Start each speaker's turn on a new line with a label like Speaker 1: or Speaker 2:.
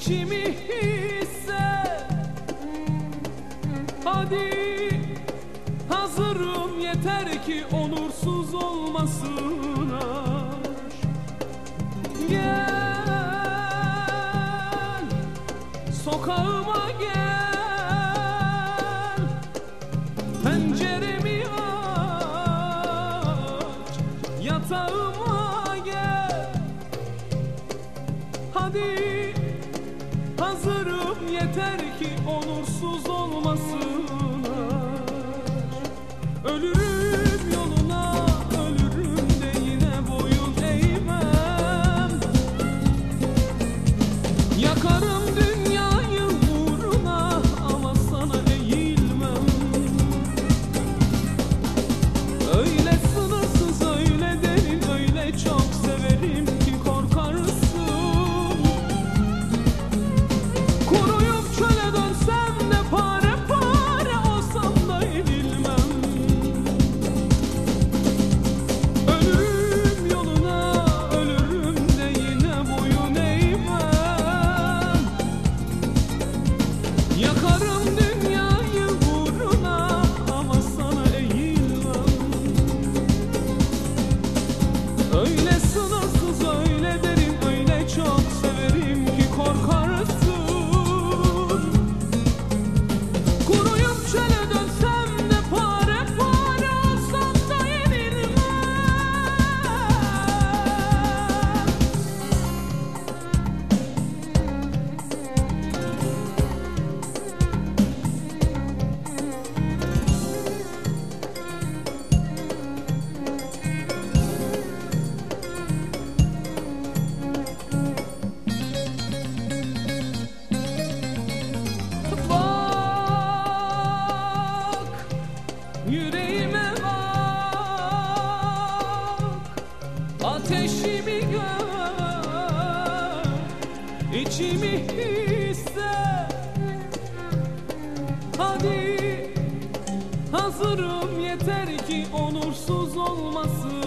Speaker 1: içimi hisset. Hadi hazırım, yeter ki onursuz olmasın aşk. Gel sokağıma gel, penceremi aç, yatağıma gel. Hadi hazırım, yeter ki onursuz olmasın aşk. Ölürüm yoluna, ölürüm de yine boyun eğmem. Yakarım dünyayı uğruna ama sana eğilmem. Öyle sınırsız, öyle derin, öyle çok severim ki korkarsın. Kuruyup çöle dönsem de pare pare olsam da yenilmem. Ölürüm yoluna, ölürüm de yine boyun eğmem. Yakarım dünyayı uğruna ama sana eğilmem. Öyle sınırsız, öyle derin, öyle çok severim ki korkarsın. Kuruyup çöle dönsem de pare pare olsam da yenilmem. Bak yüreğime bak, ateşimi gör, içimi hisset. Hadi hazırım, yeter ki onursuz olmasın